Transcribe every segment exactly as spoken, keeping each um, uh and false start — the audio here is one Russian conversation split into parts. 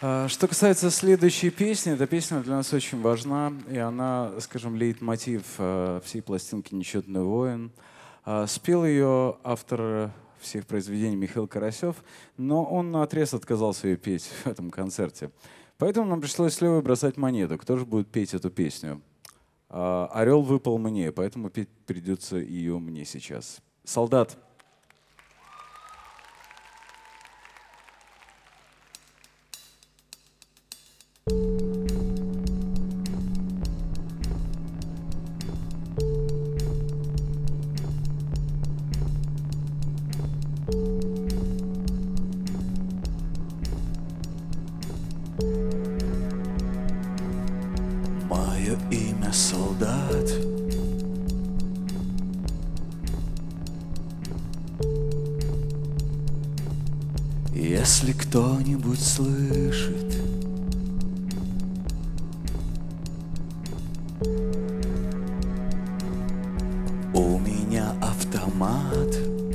А, Что касается следующей песни, эта песня для нас очень важна, и она, скажем, лейтмотив э, всей пластинки «Нечетный воин». А, Спел ее автор всех произведений Михаил Карасев, но он наотрез отказался ее петь в этом концерте. Поэтому нам пришлось с Левой бросать монету. Кто же будет петь эту песню? А, Орел выпал мне, поэтому петь придется ее мне сейчас. «Солдат». Мое имя солдат. Если кто-нибудь слышит, у меня автомат.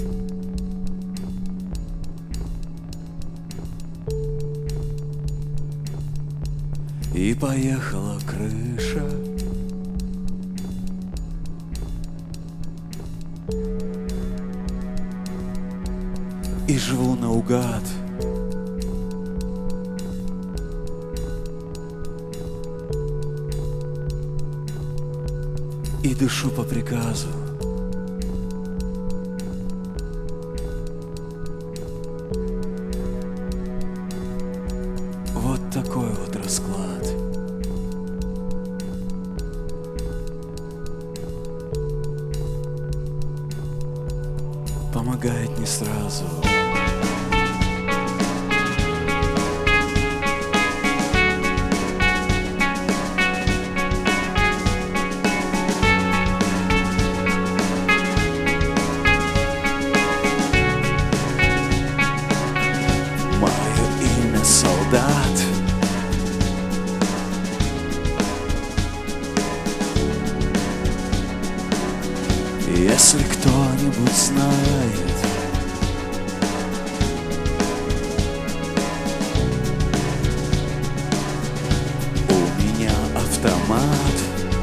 И поехала крыша. И живу наугад. И дышу по приказу. Вот такой вот расклад. Помогает не сразу. Мое имя солдат. Если кто-нибудь знает, у меня автомат.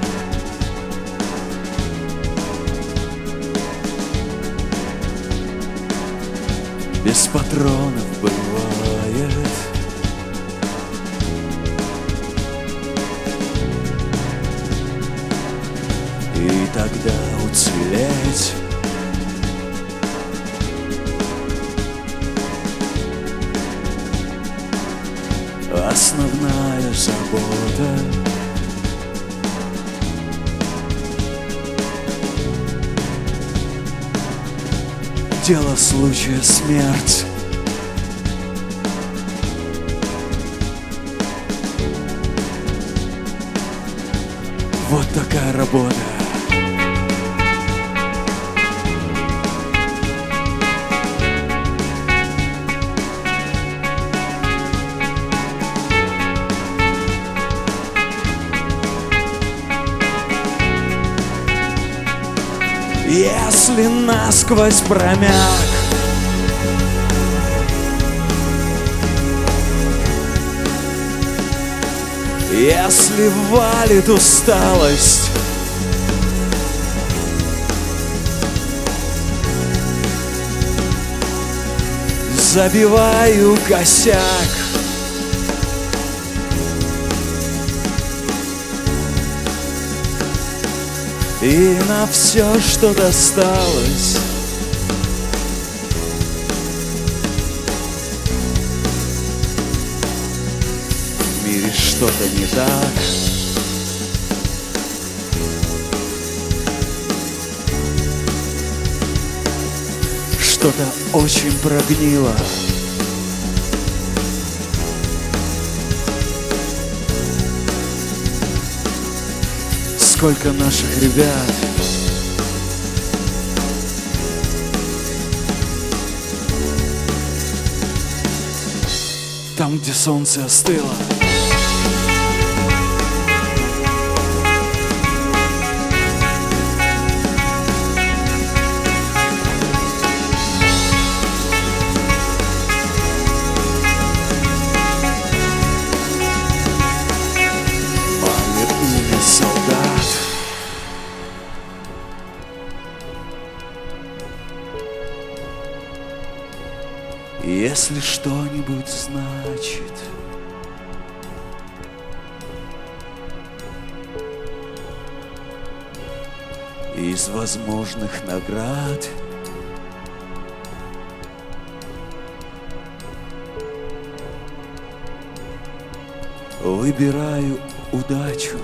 Без патронов бывает. И тогда уцелеть основная забота. Дело случая смерть. Вот такая работа. Если насквозь промяк, если валит усталость, забиваю косяк. И на все, что досталось, в мире что-то не так. Что-то очень прогнило. Сколько наших ребят там, где солнце остыло. если что-нибудь значит. Из возможных наград выбираю удачу.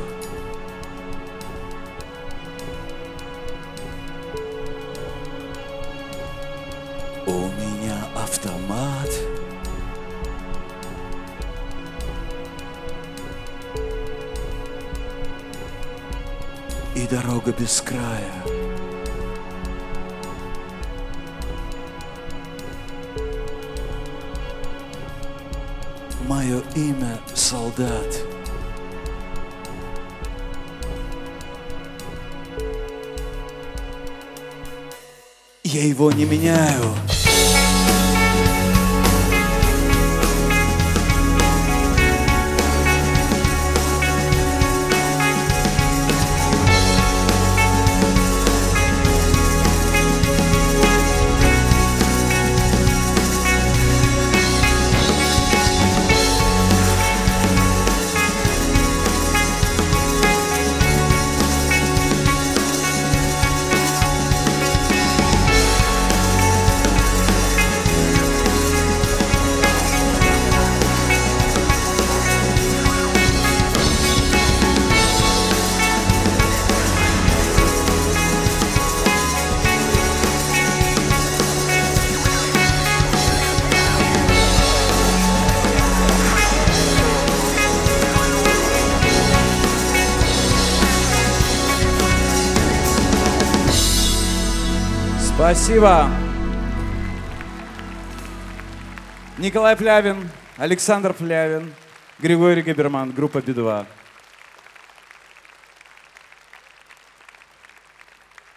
У меня автомат. И дорога без края. Мое имя — солдат. Я его не меняю. Спасибо. Николай Плявин, Александр Плявин, Григорий Габерман, группа Би два.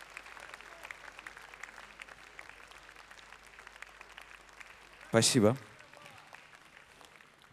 Спасибо.